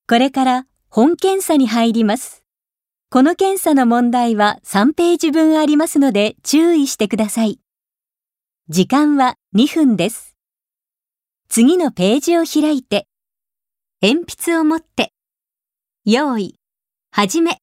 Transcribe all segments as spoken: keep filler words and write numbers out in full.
これから本検査に入ります。この検査の問題はさんページ分ありますので注意してください。時間はにふんです。次のページを開いて、鉛筆を持って、用意、始め。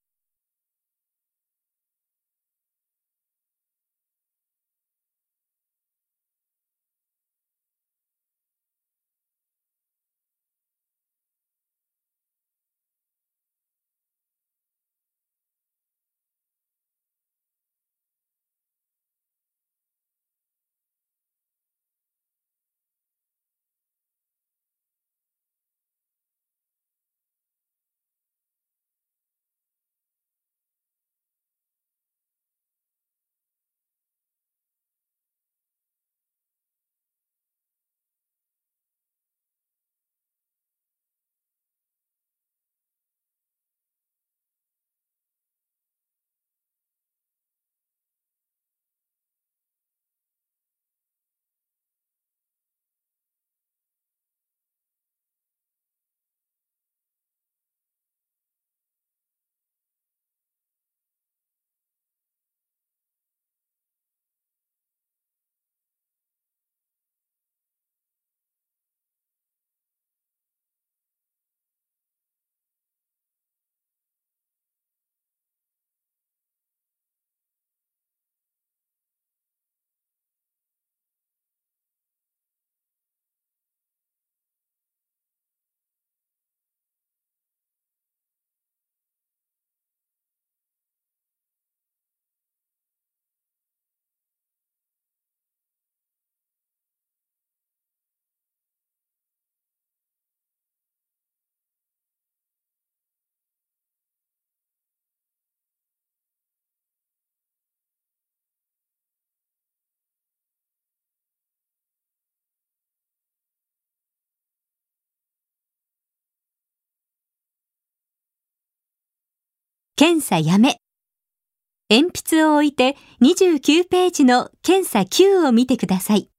検査やめ。鉛筆を置いてにじゅうきゅうページの検査きゅうを見てください。